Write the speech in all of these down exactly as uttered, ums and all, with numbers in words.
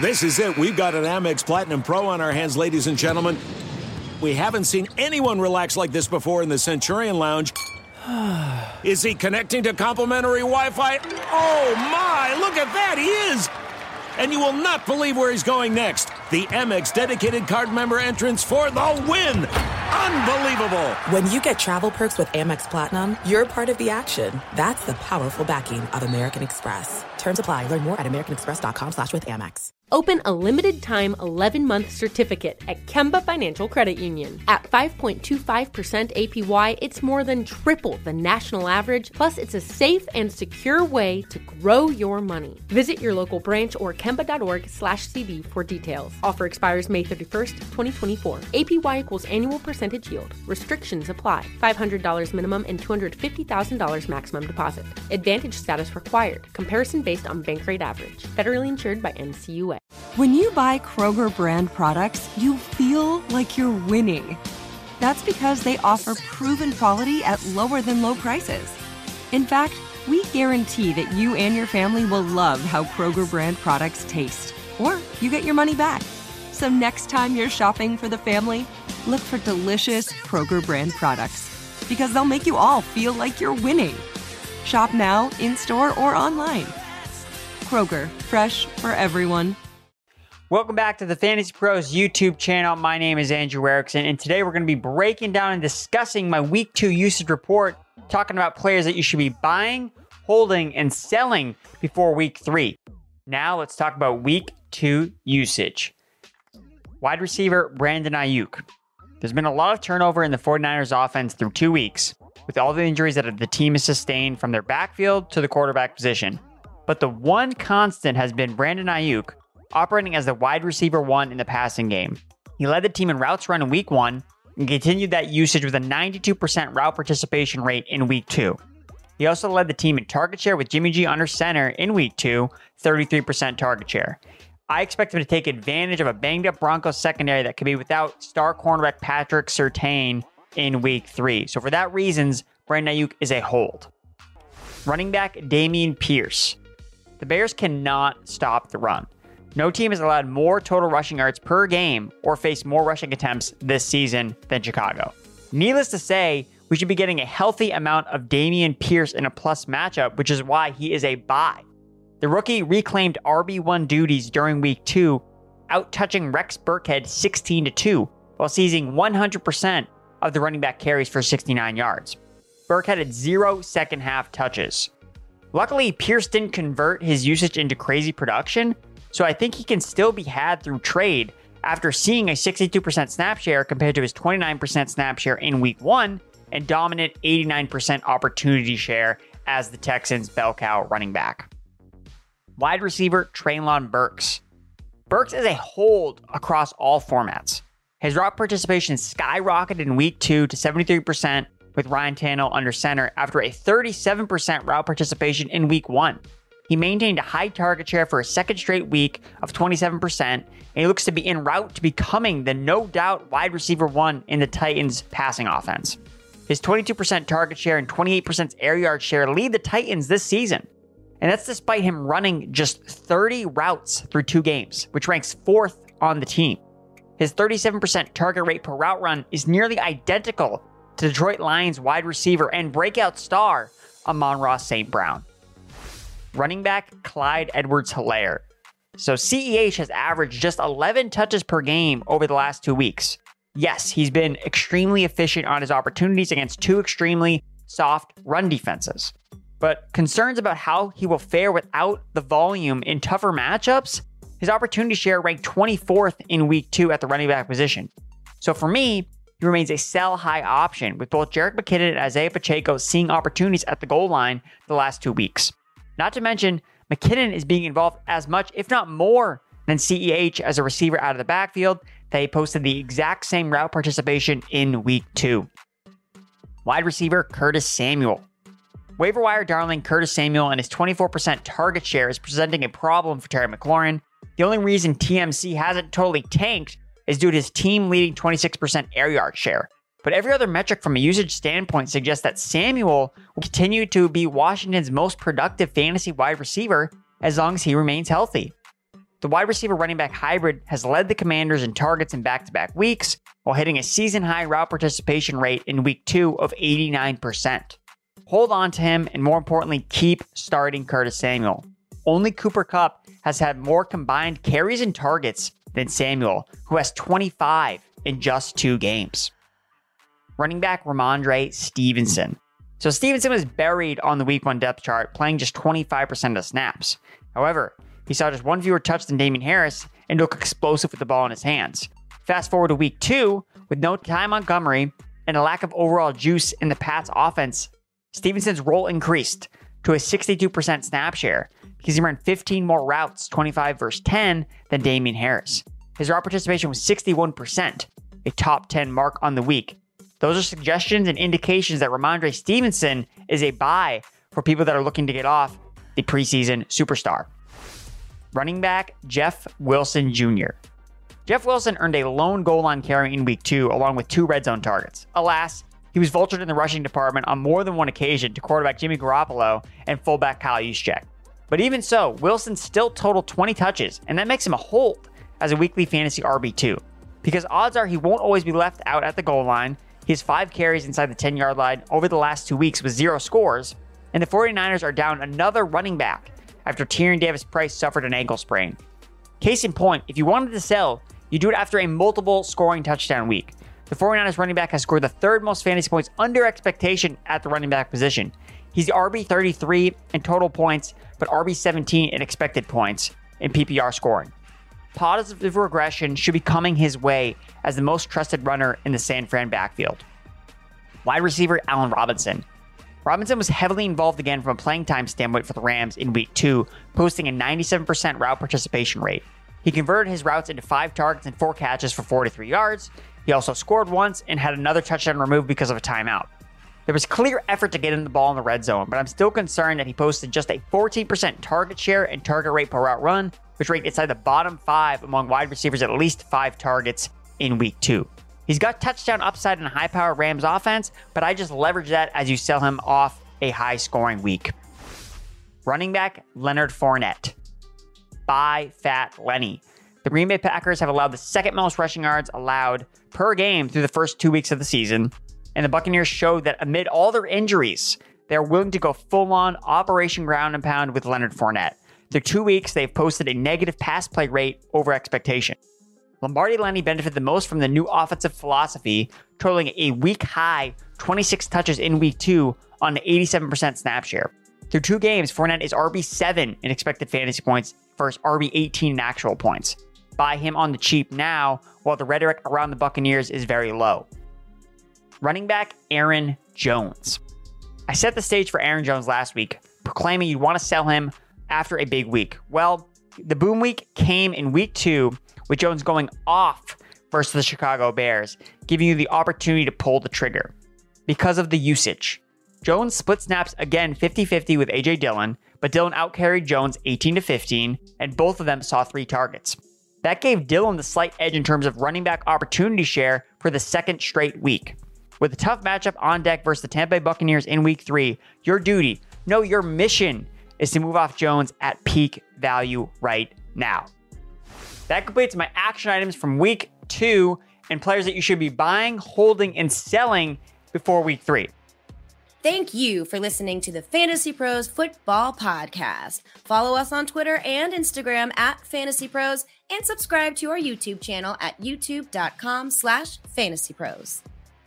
This is it. We've got an Amex Platinum Pro on our hands, ladies and gentlemen. We haven't seen anyone relax like this before in the Centurion Lounge. Is he connecting to complimentary Wi-Fi? Oh, my. Look at that. He is. And you will not believe where he's going next. The Amex dedicated card member entrance for the win. Unbelievable. When you get travel perks with Amex Platinum, you're part of the action. That's the powerful backing of American Express. Terms apply. Learn more at americanexpress.com slash with Amex. Open a limited-time eleven-month certificate at Kemba Financial Credit Union. At five point two five percent A P Y, it's more than triple the national average, plus it's a safe and secure way to grow your money. Visit your local branch or kemba.org slash CD for details. Offer expires May thirty-first, twenty twenty-four. A P Y equals annual percentage yield. Restrictions apply. five hundred dollars minimum and two hundred fifty thousand dollars maximum deposit. Advantage status required. Comparison based on bank rate average. Federally insured by N C U A. When you buy Kroger brand products, you feel like you're winning. That's because they offer proven quality at lower than low prices. In fact, we guarantee that you and your family will love how Kroger brand products taste, or you get your money back. So next time you're shopping for the family, look for delicious Kroger brand products, because they'll make you all feel like you're winning. Shop now, in-store, or online. Kroger, fresh for everyone. Welcome back to the Fantasy Pros YouTube channel. My name is Andrew Erickson, and today we're going to be breaking down and discussing my Week two usage report, talking about players that you should be buying, holding, and selling before Week three. Now let's talk about Week two usage. Wide receiver Brandon Ayuk. There's been a lot of turnover in the 49ers offense through two weeks, with all the injuries that the team has sustained from their backfield to the quarterback position. But the one constant has been Brandon Ayuk, operating as the wide receiver one in the passing game. He led the team in routes run in week one and continued that usage with a ninety-two percent route participation rate in week two. He also led the team in target share with Jimmy G under center in week two, thirty-three percent target share. I expect him to take advantage of a banged up Broncos secondary that could be without star cornerback Patrick Surtain in week three. So for that reasons, Brandon Ayuk is a hold. Running back Dameon Pierce. The Bears cannot stop the run. No team has allowed more total rushing yards per game or faced more rushing attempts this season than Chicago. Needless to say, we should be getting a healthy amount of Dameon Pierce in a plus matchup, which is why he is a buy. The rookie reclaimed R B one duties during week two, out-touching Rex Burkhead sixteen to two, while seizing one hundred percent of the running back carries for sixty-nine yards. Burkhead had zero second half touches. Luckily, Pierce didn't convert his usage into crazy production, so I think he can still be had through trade after seeing a sixty-two percent snap share compared to his twenty-nine percent snap share in week one and dominant eighty-nine percent opportunity share as the Texans' bell cow running back. Wide receiver Treylon Burks. Burks is a hold across all formats. His route participation skyrocketed in week two to seventy-three percent with Ryan Tannehill under center after a thirty-seven percent route participation in week one. He maintained a high target share for a second straight week of twenty-seven percent, and he looks to be en route to becoming the no-doubt wide receiver one in the Titans' passing offense. His twenty-two percent target share and twenty-eight percent air yard share lead the Titans this season, and that's despite him running just thirty routes through two games, which ranks fourth on the team. His thirty-seven percent target rate per route run is nearly identical to Detroit Lions wide receiver and breakout star Amon-Ra Saint Brown. Running back Clyde Edwards-Helaire. So C E H has averaged just eleven touches per game over the last two weeks. Yes, he's been extremely efficient on his opportunities against two extremely soft run defenses. But concerns about how he will fare without the volume in tougher matchups, his opportunity share ranked twenty-fourth in week two at the running back position. So for me, he remains a sell-high option, with both Jerick McKinnon and Isaiah Pacheco seeing opportunities at the goal line the last two weeks. Not to mention, McKinnon is being involved as much, if not more, than C E H as a receiver out of the backfield, that he posted the exact same route participation in week two. Wide receiver Curtis Samuel. Waiver wire darling Curtis Samuel and his twenty-four percent target share is presenting a problem for Terry McLaurin. The only reason T M C hasn't totally tanked is due to his team-leading twenty-six percent air yard share. But every other metric from a usage standpoint suggests that Samuel will continue to be Washington's most productive fantasy wide receiver as long as he remains healthy. The wide receiver running back hybrid has led the Commanders in targets in back-to-back weeks while hitting a season-high route participation rate in week two of eighty-nine percent. Hold on to him and, more importantly, keep starting Curtis Samuel. Only Cooper Kupp has had more combined carries and targets than Samuel, who has twenty-five in just two games. Running back Ramondre Stevenson. So Stevenson was buried on the week one depth chart, playing just twenty-five percent of snaps. However, he saw just one fewer touch than Damien Harris and looked explosive with the ball in his hands. Fast forward to week two, with no Ty Montgomery and a lack of overall juice in the Pats offense, Stevenson's role increased to a sixty-two percent snap share because he ran fifteen more routes, twenty-five versus ten, than Damien Harris. His route participation was sixty-one percent, a top ten mark on the week. Those are suggestions and indications that Ramondre Stevenson is a buy for people that are looking to get off the preseason superstar. Running back Jeff Wilson Junior Jeff Wilson earned a lone goal line carry in week two, along with two red zone targets. Alas, he was vultured in the rushing department on more than one occasion to quarterback Jimmy Garoppolo and fullback Kyle Juszczyk. But even so, Wilson still totaled twenty touches, and that makes him a hold as a weekly fantasy R B two. Because odds are he won't always be left out at the goal line. He has five carries inside the ten-yard line over the last two weeks with zero scores, and the 49ers are down another running back after Tyrion Davis-Price suffered an ankle sprain. Case in point, if you wanted to sell, you do it after a multiple scoring touchdown week. The 49ers running back has scored the third most fantasy points under expectation at the running back position. He's the R B thirty-three in total points, but R B seventeen in expected points in P P R scoring. Positive regression should be coming his way as the most trusted runner in the San Fran backfield. Wide receiver Allen Robinson. Robinson was heavily involved again from a playing time standpoint for the Rams in week two, posting a ninety-seven percent route participation rate. He converted his routes into five targets and four catches for forty-three yards. He also scored once and had another touchdown removed because of a timeout. There was clear effort to get him the ball in the red zone, but I'm still concerned that he posted just a fourteen percent target share and target rate per route run, which ranked inside the bottom five among wide receivers at least five targets in week two. He's got touchdown upside in a high-powered Rams offense, but I just leverage that as you sell him off a high-scoring week. Running back Leonard Fournette. Buy Fat Lenny. The Green Bay Packers have allowed the second most rushing yards allowed per game through the first two weeks of the season, and the Buccaneers showed that amid all their injuries, they're willing to go full-on Operation Ground and Pound with Leonard Fournette. Through two weeks, they've posted a negative pass play rate over expectation. Lombardi Lenny benefited the most from the new offensive philosophy, totaling a week-high twenty-six touches in week two on an eighty-seven percent snap share. Through two games, Fournette is R B seven in expected fantasy points versus R B eighteen in actual points. Buy him on the cheap now, while the rhetoric around the Buccaneers is very low. Running back Aaron Jones. I set the stage for Aaron Jones last week, proclaiming you'd want to sell him after a big week. Well, the boom week came in week two, with Jones going off versus the Chicago Bears, giving you the opportunity to pull the trigger. Because of the usage, Jones split snaps again fifty-fifty with A J Dillon, but Dillon outcarried Jones eighteen to fifteen, and both of them saw three targets. That gave Dillon the slight edge in terms of running back opportunity share for the second straight week. With a tough matchup on deck versus the Tampa Bay Buccaneers in week three, your duty, no, your mission, is to move off Jones at peak value right now. That completes my action items from week two and players that you should be buying, holding, and selling before week three. Thank you for listening to the Fantasy Pros Football Podcast. Follow us on Twitter and Instagram at Fantasy Pros and subscribe to our YouTube channel at youtube.com slash fantasypros.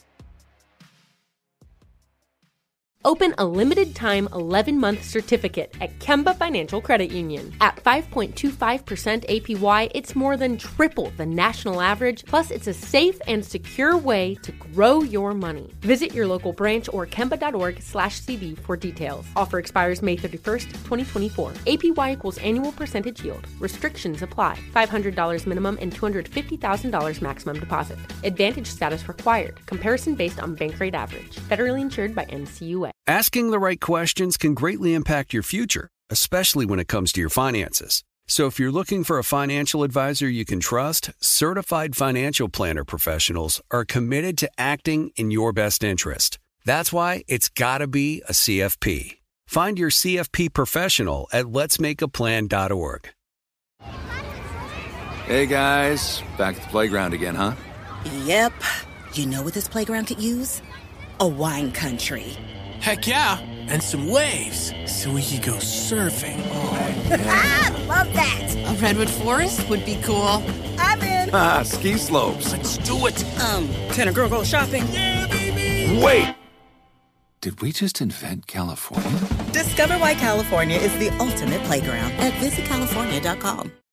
Open a limited-time eleven-month certificate at Kemba Financial Credit Union. At five point two five percent A P Y, it's more than triple the national average, plus it's a safe and secure way to grow your money. Visit your local branch or kemba.org slash CD for details. Offer expires May thirty-first, twenty twenty-four. A P Y equals annual percentage yield. Restrictions apply. five hundred dollars minimum and two hundred fifty thousand dollars maximum deposit. Advantage status required. Comparison based on bank rate average. Federally insured by N C U A. Asking the right questions can greatly impact your future, especially when it comes to your finances. So if you're looking for a financial advisor you can trust, certified financial planner professionals are committed to acting in your best interest. That's why it's got to be a C F P. Find your C F P professional at lets make a plan dot org. Hey, guys. Back at the playground again, huh? Yep. You know what this playground could use? A wine country. Heck yeah. And some waves, so we could go surfing. Oh, yeah. Love that. A redwood forest would be cool. I'm in. Ah, ski slopes. Let's do it. Um, can a girl go shopping? Yeah, baby. Wait. Did we just invent California? Discover why California is the ultimate playground at visit california dot com.